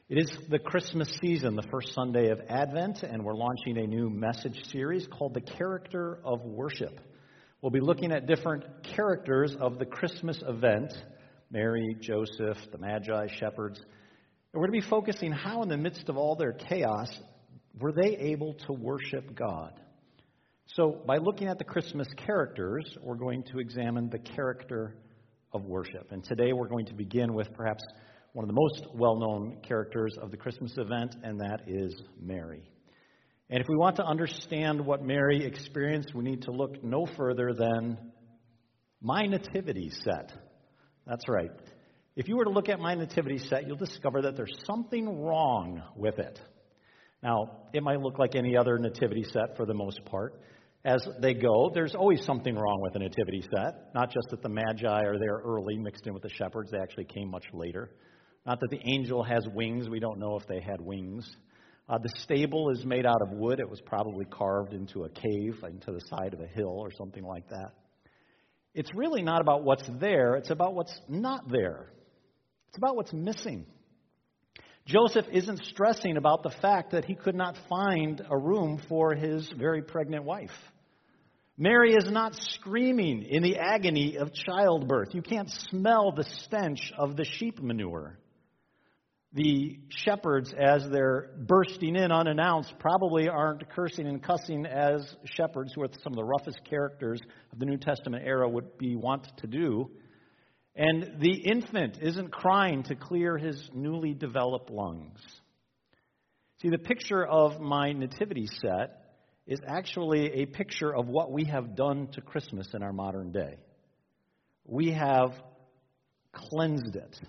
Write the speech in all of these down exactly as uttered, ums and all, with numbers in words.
It is the Christmas season, the first Sunday of Advent, and we're launching a new message series called The Character of Worship. We'll be looking at different characters of the Christmas event, Mary, Joseph, the Magi, shepherds. And we're going to be focusing how in the midst of all their chaos, were they able to worship God? So by looking at the Christmas characters, we're going to examine the character of worship. And today we're going to begin with perhaps one of the most well-known characters of the Christmas event, and that is Mary. And if we want to understand what Mary experienced, we need to look no further than my nativity set. That's right. If you were to look at my nativity set, you'll discover that there's something wrong with it. Now, it might look like any other nativity set for the most part. As they go, there's always something wrong with a nativity set. Not just that the Magi are there early, mixed in with the shepherds. They actually came much later. Not that the angel has wings. We don't know if they had wings. Uh, the stable is made out of wood. It was probably carved into a cave, into the side of a hill or something like that. It's really not about what's there. It's about what's not there. It's about what's missing. Joseph isn't stressing about the fact that he could not find a room for his very pregnant wife. Mary is not screaming in the agony of childbirth. You can't smell the stench of the sheep manure. The shepherds, as they're bursting in unannounced, probably aren't cursing and cussing as shepherds, who are some of the roughest characters of the New Testament era would be wont to do. And the infant isn't crying to clear his newly developed lungs. See, the picture of my nativity set is actually a picture of what we have done to Christmas in our modern day. We have cleansed it.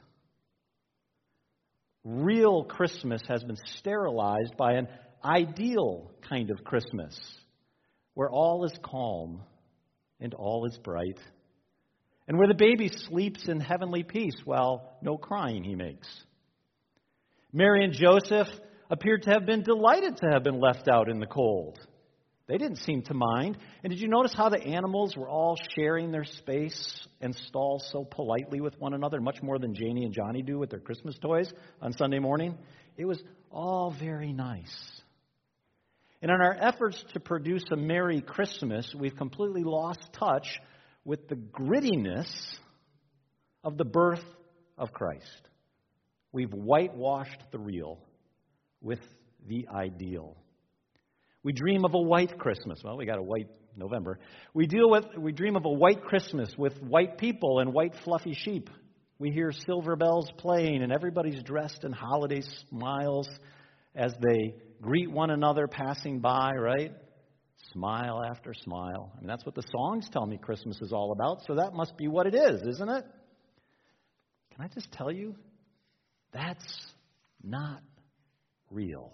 Real Christmas has been sterilized by an ideal kind of Christmas, where all is calm and all is bright, and where the baby sleeps in heavenly peace while no crying he makes. Mary and Joseph appeared to have been delighted to have been left out in the cold. They didn't seem to mind. And did you notice how the animals were all sharing their space and stalls so politely with one another, much more than Janie and Johnny do with their Christmas toys on Sunday morning? It was all very nice. And in our efforts to produce a Merry Christmas, we've completely lost touch with the grittiness of the birth of Christ. We've whitewashed the real with the ideal. We dream of a white Christmas. Well, we got a white November. We deal with we dream of a white Christmas with white people and white fluffy sheep. We hear silver bells playing and everybody's dressed in holiday smiles as they greet one another passing by, right? Smile after smile. I mean, that's what the songs tell me Christmas is all about, so that must be what it is, isn't it? Can I just tell you, that's not real.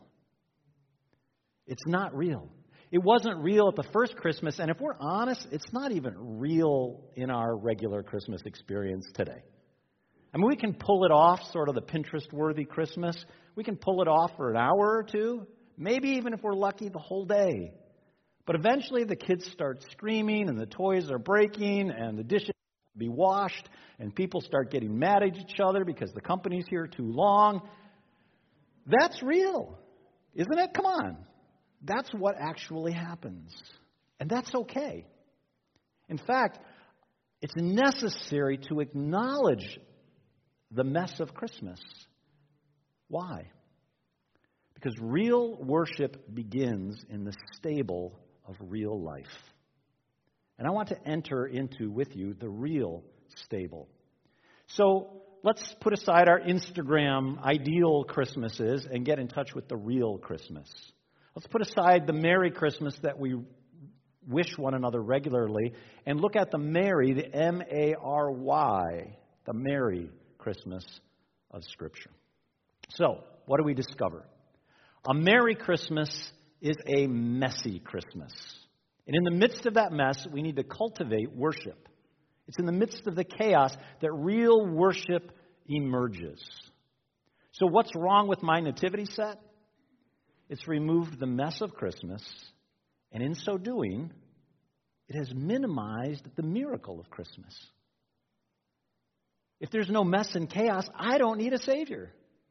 It's not real. It wasn't real at the first Christmas, and if we're honest, it's not even real in our regular Christmas experience today. I mean, we can pull it off, sort of the Pinterest-worthy Christmas. We can pull it off for an hour or two, maybe even if we're lucky, the whole day. But eventually the kids start screaming, and the toys are breaking, and the dishes have to be washed, and people start getting mad at each other because the company's here too long. That's real, isn't it? Come on. That's what actually happens. And that's okay. In fact, it's necessary to acknowledge the mess of Christmas. Why? Because real worship begins in the stable of real life. And I want to enter into with you the real stable. So let's put aside our Instagram ideal Christmases and get in touch with the real Christmas. Let's put aside the Merry Christmas that we wish one another regularly and look at the Mary, the M A R Y, the Merry Christmas of Scripture. So, what do we discover? A Merry Christmas is a messy Christmas. And in the midst of that mess, we need to cultivate worship. It's in the midst of the chaos that real worship emerges. So what's wrong with my nativity set? It's removed the mess of Christmas, and in so doing, it has minimized the miracle of Christmas. If there's no mess and chaos, I don't need a Savior.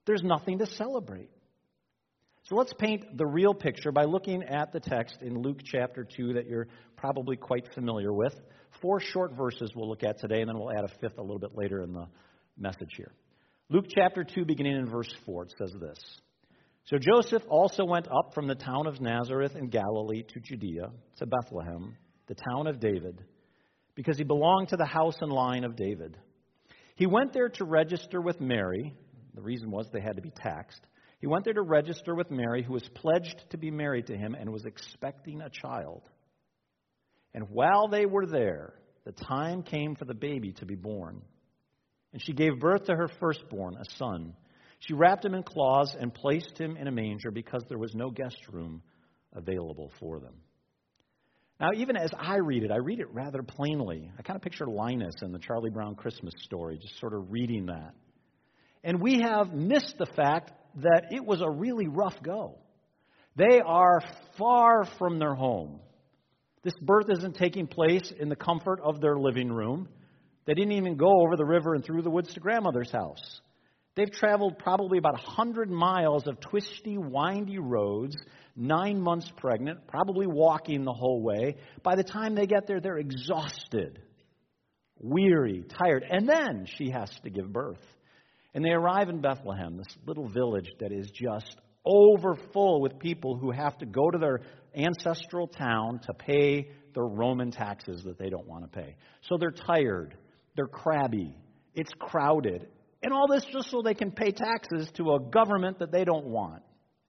There's nothing to celebrate. So let's paint the real picture by looking at the text in Luke chapter two that you're probably quite familiar with. Four short verses we'll look at today, and then we'll add a fifth a little bit later in the message here. Luke chapter two, beginning in verse four, it says this. So Joseph also went up from the town of Nazareth in Galilee to Judea, to Bethlehem, the town of David, because he belonged to the house and line of David. He went there to register with Mary. The reason was they had to be taxed. He went there to register with Mary, who was pledged to be married to him and was expecting a child. And while they were there, the time came for the baby to be born. And she gave birth to her firstborn, a son. She wrapped him in cloths and placed him in a manger because there was no guest room available for them. Now, even as I read it, I read it rather plainly. I kind of picture Linus in the Charlie Brown Christmas story, just sort of reading that. And we have missed the fact that it was a really rough go. They are far from their home. This birth isn't taking place in the comfort of their living room. They didn't even go over the river and through the woods to grandmother's house. They've traveled probably about one hundred miles of twisty, windy roads, nine months pregnant, probably walking the whole way. By the time they get there, they're exhausted, weary, tired. And then she has to give birth. And they arrive in Bethlehem, this little village that is just overfull with people who have to go to their ancestral town to pay their Roman taxes that they don't want to pay. So they're tired, they're crabby, it's crowded, and all this just so they can pay taxes to a government that they don't want.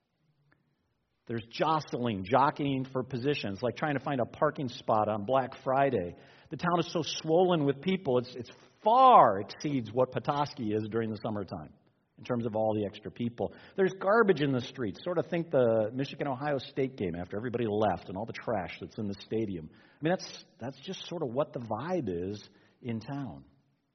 There's jostling, jockeying for positions, like trying to find a parking spot on Black Friday. The town is so swollen with people, it's it's far exceeds what Petoskey is during the summertime in terms of all the extra people. There's garbage in the streets. Sort of think the Michigan-Ohio State game after everybody left and all the trash that's in the stadium. I mean, that's that's just sort of what the vibe is in town.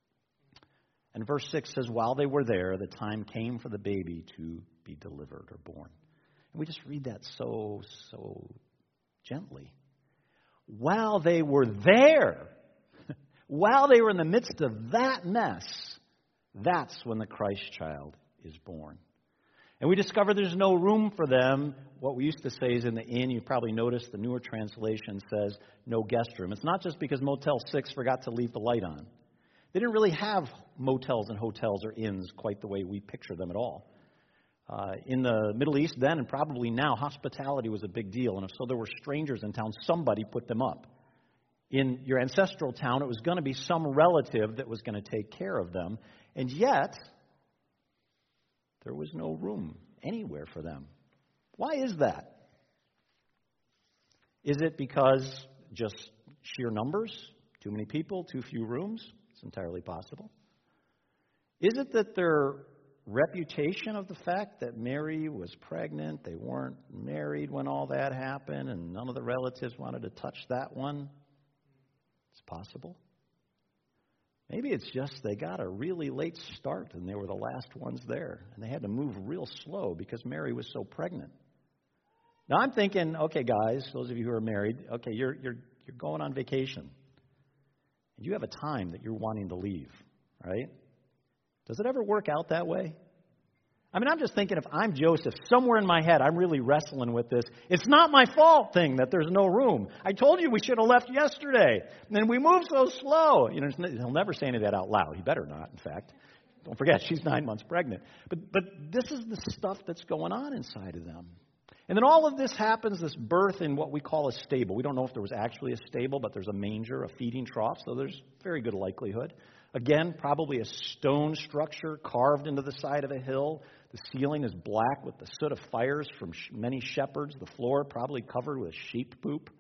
And verse six says, while they were there, the time came for the baby to be delivered or born. And we just read that so, so gently. While they were there, while they were in the midst of that mess, that's when the Christ child is born. And we discover there's no room for them. What we used to say is in the inn. You probably noticed the newer translation says no guest room. It's not just because Motel six forgot to leave the light on. They didn't really have motels and hotels or inns quite the way we picture them at all. Uh, in the Middle East then and probably now, hospitality was a big deal. And if so there were strangers in town, somebody put them up. In your ancestral town, it was going to be some relative that was going to take care of them. And yet, there was no room anywhere for them. Why is that? Is it because just sheer numbers? Too many people, too few rooms? It's entirely possible. Is it that their reputation of the fact that Mary was pregnant, they weren't married when all that happened, and none of the relatives wanted to touch that one? It's possible. Maybe it's just they got a really late start and they were the last ones there. And they had to move real slow because Mary was so pregnant. Now I'm thinking, okay, guys, those of you who are married, okay, you're you're you're going on vacation. And you have a time that you're wanting to leave, right? Does it ever work out that way? I mean, I'm just thinking if I'm Joseph, somewhere in my head, I'm really wrestling with this. It's not my fault thing that there's no room. I told you we should have left yesterday. And then we moved so slow. You know, he'll never say any of that out loud. He better not, in fact. Don't forget, she's nine months pregnant. But but this is the stuff that's going on inside of them. And then all of this happens, this birth in what we call a stable. We don't know if there was actually a stable, but there's a manger, a feeding trough, so there's very good likelihood. Again, probably a stone structure carved into the side of a hill. The ceiling is black with the soot of fires from many shepherds. The floor probably covered with sheep poop.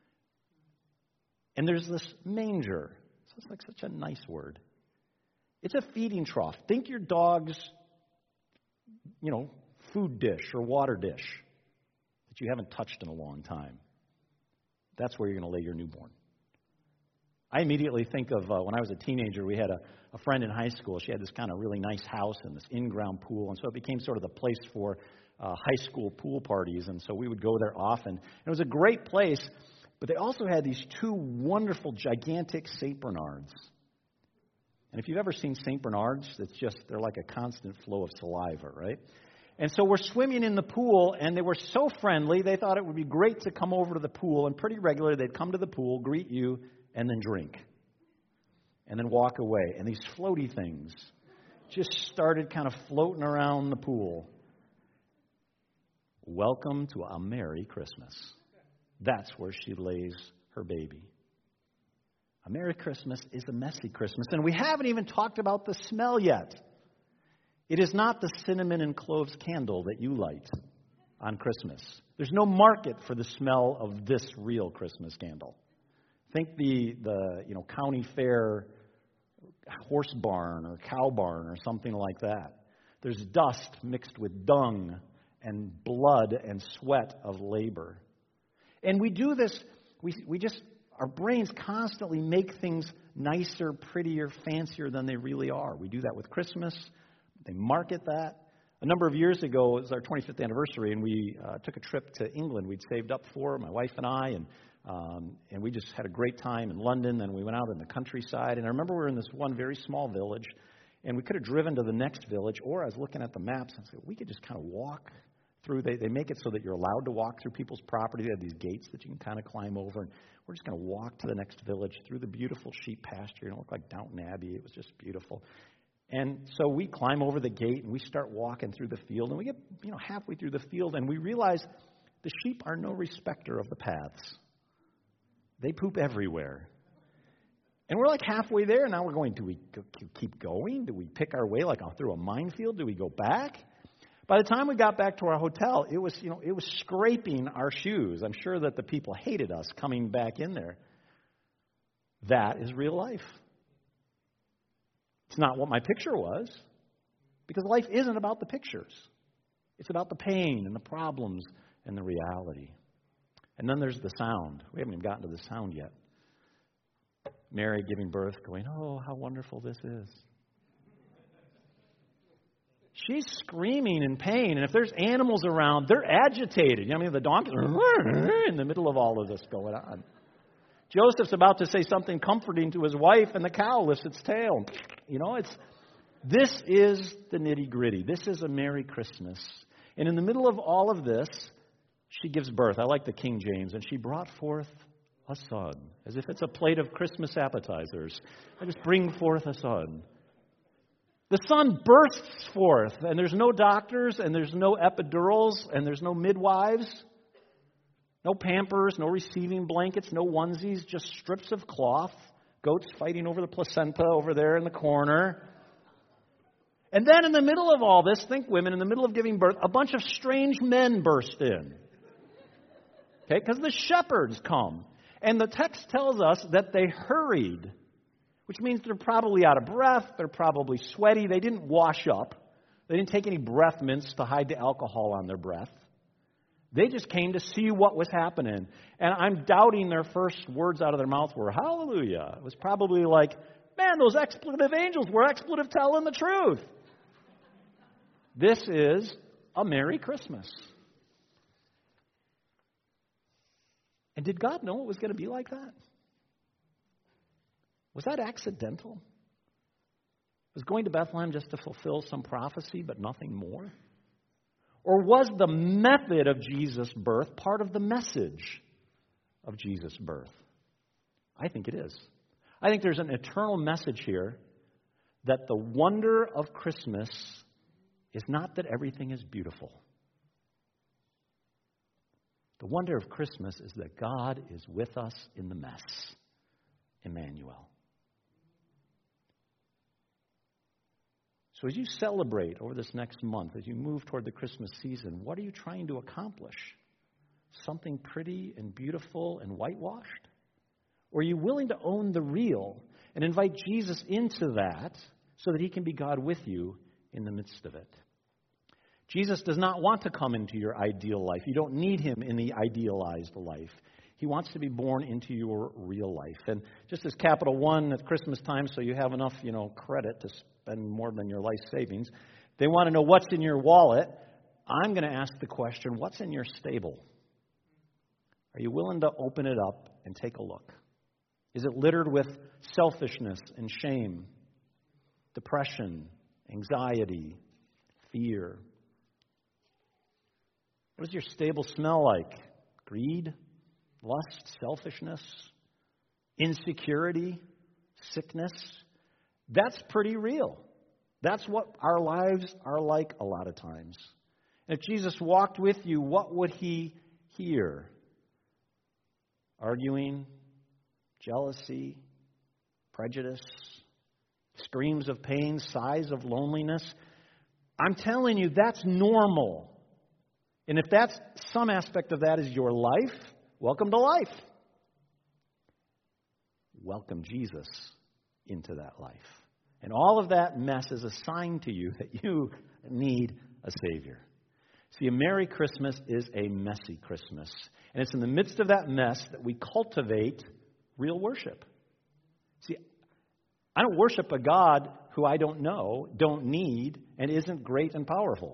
And there's this manger. Sounds like such a nice word. It's a feeding trough. Think your dog's, you know, food dish or water dish that you haven't touched in a long time. That's where you're going to lay your newborn. I immediately think of uh, when I was a teenager, we had a, a friend in high school. She had this kind of really nice house and this in-ground pool, and so it became sort of the place for uh, high school pool parties, and so we would go there often. And it was a great place, but they also had these two wonderful, gigantic Saint Bernards. And if you've ever seen Saint Bernards, it's just, they're like a constant flow of saliva, right? And so we're swimming in the pool, and they were so friendly, they thought it would be great to come over to the pool, and pretty regularly they'd come to the pool, greet you, and then drink. And then walk away. And these floaty things just started kind of floating around the pool. Welcome to a Merry Christmas. That's where she lays her baby. A Merry Christmas is a messy Christmas. And we haven't even talked about the smell yet. It is not the cinnamon and cloves candle that you light on Christmas. There's no market for the smell of this real Christmas candle. Think the, the you know county fair horse barn or cow barn or something like that. There's dust mixed with dung and blood and sweat of labor. And we do this, we we just... Our brains constantly make things nicer, prettier, fancier than they really are. We do that with Christmas. They market that. A number of years ago, it was our twenty-fifth anniversary, and we uh, took a trip to England. We'd saved up for my wife and I, and um, and we just had a great time in London. Then we went out in the countryside, and I remember we were in this one very small village, and we could have driven to the next village, or I was looking at the maps and said, we could just kind of walk through. They, they make it so that you're allowed to walk through people's property. They have these gates that you can kind of climb over, and we're just going to walk to the next village through the beautiful sheep pasture. It looked like Downton Abbey. It was just beautiful. And so we climb over the gate, and we start walking through the field, and we get you know halfway through the field, and we realize the sheep are no respecter of the paths. They poop everywhere. And we're like halfway there, and now we're going, do we keep going? Do we pick our way like through a minefield? Do we go back? By the time we got back to our hotel, it was, you know, it was scraping our shoes. I'm sure that the people hated us coming back in there. That is real life. It's not what my picture was, because life isn't about the pictures. It's about the pain and the problems and the reality. And then there's the sound. We haven't even gotten to the sound yet. Mary giving birth, going, oh, how wonderful this is. She's screaming in pain, and if there's animals around, they're agitated. You know, I mean, the donkeys are in the middle of all of this going on. Joseph's about to say something comforting to his wife, and the cow lifts its tail. You know, it's this is the nitty-gritty. This is a Merry Christmas. And in the middle of all of this, she gives birth. I like the King James. And she brought forth a son, as if it's a plate of Christmas appetizers. I just bring forth a son. The son bursts forth, and there's no doctors, and there's no epidurals, and there's no midwives, no Pampers, no receiving blankets, no onesies, just strips of cloth, goats fighting over the placenta over there in the corner. And then in the middle of all this, think women, in the middle of giving birth, a bunch of strange men burst in. Okay, because the shepherds come. And the text tells us that they hurried, which means they're probably out of breath, they're probably sweaty, they didn't wash up, they didn't take any breath mints to hide the alcohol on their breath. They just came to see what was happening. And I'm doubting their first words out of their mouth were, hallelujah. It was probably like, man, those expletive angels were expletive telling the truth. This is a Merry Christmas. And did God know it was going to be like that? Was that accidental? Was going to Bethlehem just to fulfill some prophecy, but nothing more? Or was the method of Jesus' birth part of the message of Jesus' birth? I think it is. I think there's an eternal message here that the wonder of Christmas is not that everything is beautiful. The wonder of Christmas is that God is with us in the mess. Emmanuel. So as you celebrate over this next month, as you move toward the Christmas season, what are you trying to accomplish? Something pretty and beautiful and whitewashed? Or are you willing to own the real and invite Jesus into that so that he can be God with you in the midst of it? Jesus does not want to come into your ideal life. You don't need him in the idealized life. He wants to be born into your real life. And just as Capital One at Christmas time, so you have enough, you know, credit to spend more than your life savings, they want to know what's in your wallet. I'm going to ask the question, what's in your stable? Are you willing to open it up and take a look? Is it littered with selfishness and shame? depression, anxiety, fear? What does your stable smell like? Greed, lust, selfishness, insecurity, sickness? That's pretty real. That's what our lives are like a lot of times. If Jesus walked with you, what would he hear? Arguing, jealousy, prejudice, screams of pain, sighs of loneliness. I'm telling you, that's normal. And if that's some aspect of that is your life, welcome to life. Welcome Jesus into that life. And all of that mess is a sign to you that you need a Savior. See, a Merry Christmas is a messy Christmas. And it's in the midst of that mess that we cultivate real worship. See, I don't worship a God who I don't know, don't need, and isn't great and powerful.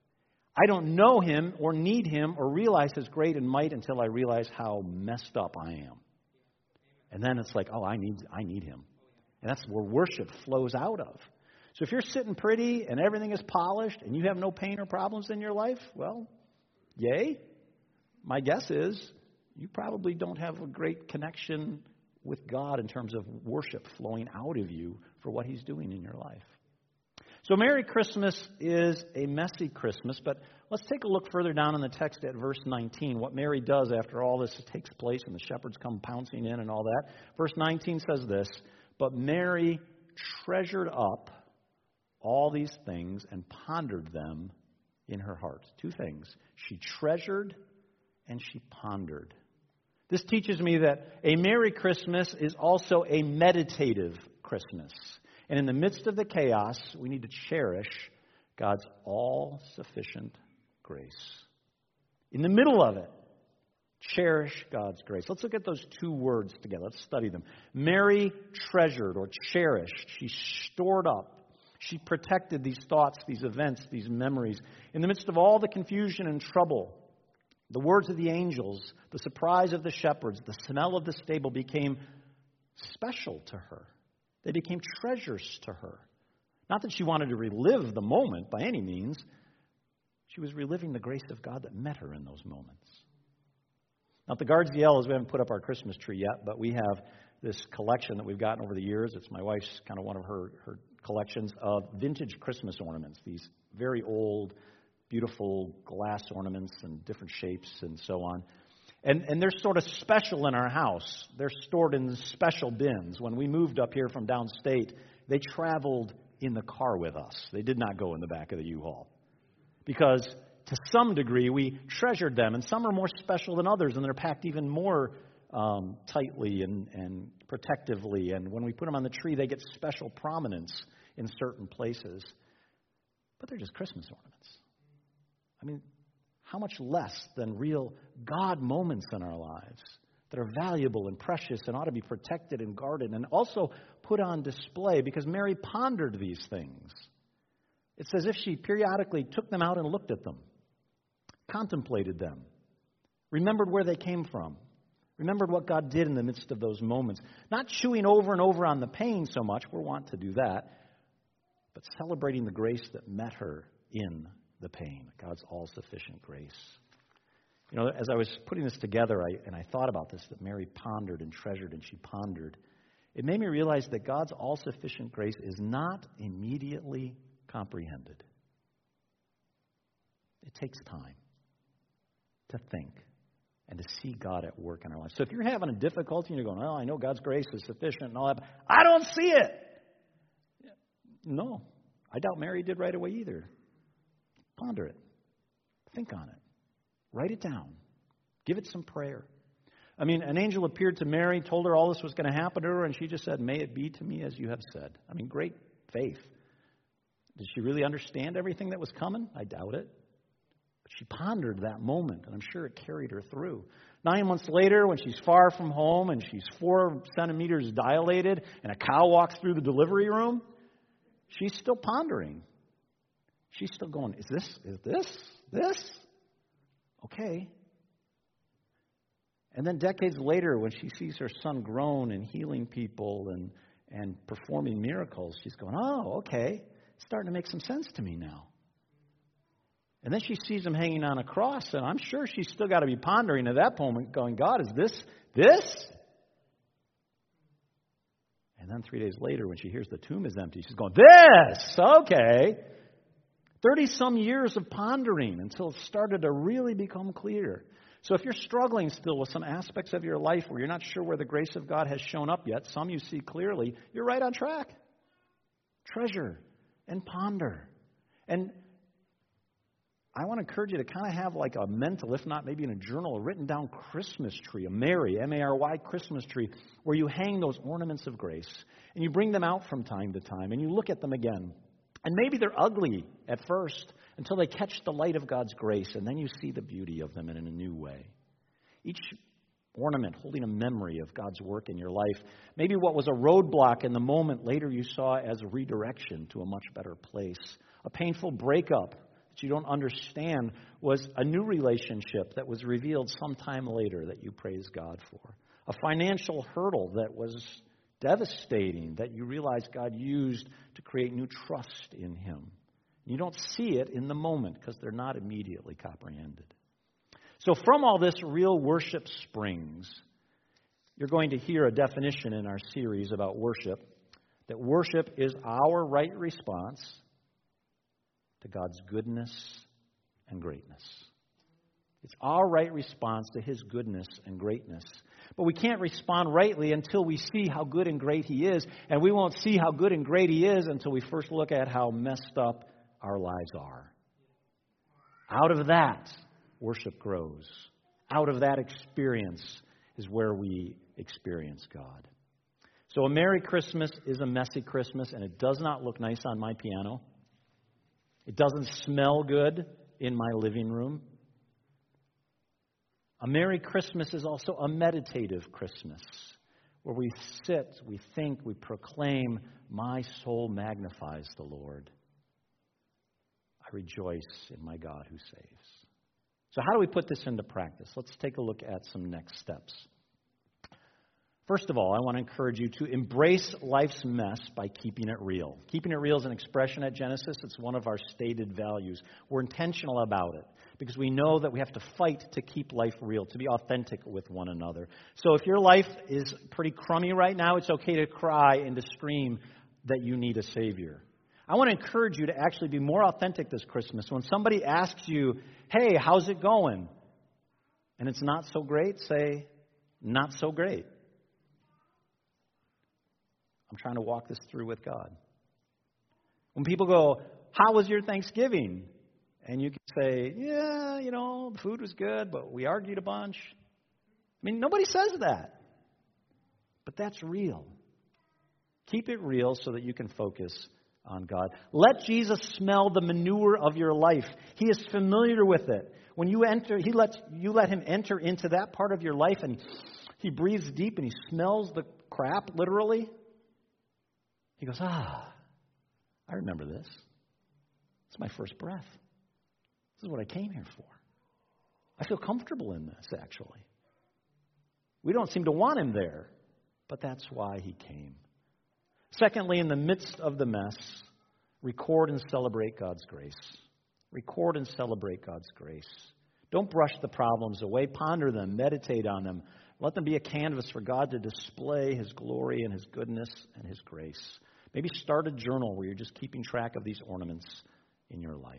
I don't know Him or need Him or realize His great and might until I realize how messed up I am. And then it's like, oh, I need, I need Him. And that's where worship flows out of. So if you're sitting pretty and everything is polished and you have no pain or problems in your life, well, yay. My guess is you probably don't have a great connection with God in terms of worship flowing out of you for what He's doing in your life. So Merry Christmas is a messy Christmas, but let's take a look further down in the text at verse nineteen, what Mary does after all this takes place and the shepherds come pouncing in and all that. Verse nineteen says this, "But Mary treasured up all these things and pondered them in her heart." Two things. She treasured and she pondered. This teaches me that a Merry Christmas is also a meditative Christmas. And in the midst of the chaos, we need to cherish God's all-sufficient grace. In the middle of it, cherish God's grace. Let's look at those two words together. Let's study them. Mary treasured or cherished. She stored up. She protected these thoughts, these events, these memories. In the midst of all the confusion and trouble, the words of the angels, the surprise of the shepherds, the smell of the stable became special to her. They became treasures to her. Not that she wanted to relive the moment by any means. She was reliving the grace of God that met her in those moments. Now, at the Guards Yellows, we haven't put up our Christmas tree yet, but we have this collection that we've gotten over the years. It's my wife's kind of one of her, her collections of vintage Christmas ornaments. These very old, beautiful glass ornaments and different shapes and so on. And, and they're sort of special in our house. They're stored in special bins. When we moved up here from downstate, they traveled in the car with us. They did not go in the back of the U-Haul. Because to some degree, we treasured them. And some are more special than others, and they're packed even more um, tightly and, and protectively. And when we put them on the tree, they get special prominence in certain places. But they're just Christmas ornaments. I mean, how much less than real God moments in our lives that are valuable and precious and ought to be protected and guarded and also put on display, because Mary pondered these things. It's as if she periodically took them out and looked at them, contemplated them, remembered where they came from, remembered what God did in the midst of those moments. Not chewing over and over on the pain so much, we're wont to do that, but celebrating the grace that met her in the pain, God's all-sufficient grace. You know, as I was putting this together, I, and I thought about this, that Mary pondered and treasured and she pondered, it made me realize that God's all-sufficient grace is not immediately comprehended. It takes time to think and to see God at work in our lives. So if you're having a difficulty and you're going, oh, I know God's grace is sufficient and all that, but I don't see it. No, I doubt Mary did right away either. Ponder it. Think on it. Write it down. Give it some prayer. I mean, an angel appeared to Mary, told her all this was going to happen to her, and she just said, may it be to me as you have said. I mean, great faith. Did she really understand everything that was coming? I doubt it. But she pondered that moment, and I'm sure it carried her through. Nine months later, when she's far from home and she's four centimeters dilated and a cow walks through the delivery room, she's still pondering. She's still going, is this, is this, this? Okay. And then decades later, when she sees her son grown and healing people and, and performing miracles, she's going, oh, okay, it's starting to make some sense to me now. And then she sees him hanging on a cross, and I'm sure she's still got to be pondering at that moment, going, God, is this this? And then three days later, when she hears the tomb is empty, she's going, this! Okay. thirty-some years of pondering until it started to really become clear. So if you're struggling still with some aspects of your life where you're not sure where the grace of God has shown up yet, some you see clearly, you're right on track. Treasure and ponder. And I want to encourage you to kind of have like a mental, if not maybe in a journal, a written down Christmas tree, a Mary, M A R Y Christmas tree, where you hang those ornaments of grace and you bring them out from time to time and you look at them again. And maybe they're ugly at first until they catch the light of God's grace, and then you see the beauty of them in a new way. Each ornament holding a memory of God's work in your life. Maybe what was a roadblock in the moment, later you saw as a redirection to a much better place. A painful breakup that you don't understand was a new relationship that was revealed sometime later that you praise God for. A financial hurdle that was devastating that you realize God used to create new trust in Him. You don't see it in the moment because they're not immediately comprehended. So from all this, real worship springs. You're going to hear a definition in our series about worship, that worship is our right response to God's goodness and greatness. It's our right response to His goodness and greatness. But we can't respond rightly until we see how good and great He is. And we won't see how good and great He is until we first look at how messed up our lives are. Out of that, worship grows. Out of that experience is where we experience God. So a Merry Christmas is a messy Christmas, and it does not look nice on my piano. It doesn't smell good in my living room. A Merry Christmas is also a meditative Christmas, where we sit, we think, we proclaim, my soul magnifies the Lord. I rejoice in my God who saves. So how do we put this into practice? Let's take a look at some next steps. First of all, I want to encourage you to embrace life's mess by keeping it real. Keeping it real is an expression at Genesis. It's one of our stated values. We're intentional about it because we know that we have to fight to keep life real, to be authentic with one another. So if your life is pretty crummy right now, it's okay to cry and to scream that you need a Savior. I want to encourage you to actually be more authentic this Christmas. When somebody asks you, hey, how's it going? And it's not so great, say, not so great. I'm trying to walk this through with God. When people go, how was your Thanksgiving? And you can say, yeah, you know, the food was good, but we argued a bunch. I mean, nobody says that. But that's real. Keep it real so that you can focus on God. Let Jesus smell the manure of your life. He is familiar with it. When you enter, he lets you let Him enter into that part of your life, and He breathes deep and He smells the crap, literally. He goes, ah, I remember this. It's my first breath. This is what I came here for. I feel comfortable in this, actually. We don't seem to want Him there, but that's why He came. Secondly, in the midst of the mess, record and celebrate God's grace. Record and celebrate God's grace. Don't brush the problems away. Ponder them. Meditate on them. Let them be a canvas for God to display His glory and His goodness and His grace. Maybe start a journal where you're just keeping track of these ornaments in your life.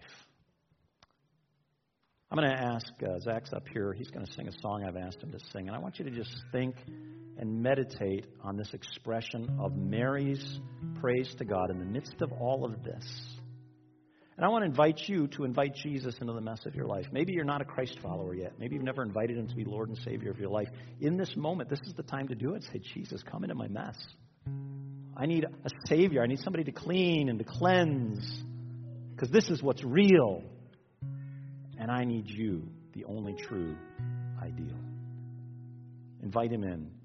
I'm going to ask, uh, Zach's up here. He's going to sing a song I've asked him to sing. And I want you to just think and meditate on this expression of Mary's praise to God in the midst of all of this. And I want to invite you to invite Jesus into the mess of your life. Maybe you're not a Christ follower yet. Maybe you've never invited Him to be Lord and Savior of your life. In this moment, this is the time to do it. Say, Jesus, come into my mess. I need a Savior. I need somebody to clean and to cleanse, because this is what's real. And I need you, the only true ideal. Invite Him in.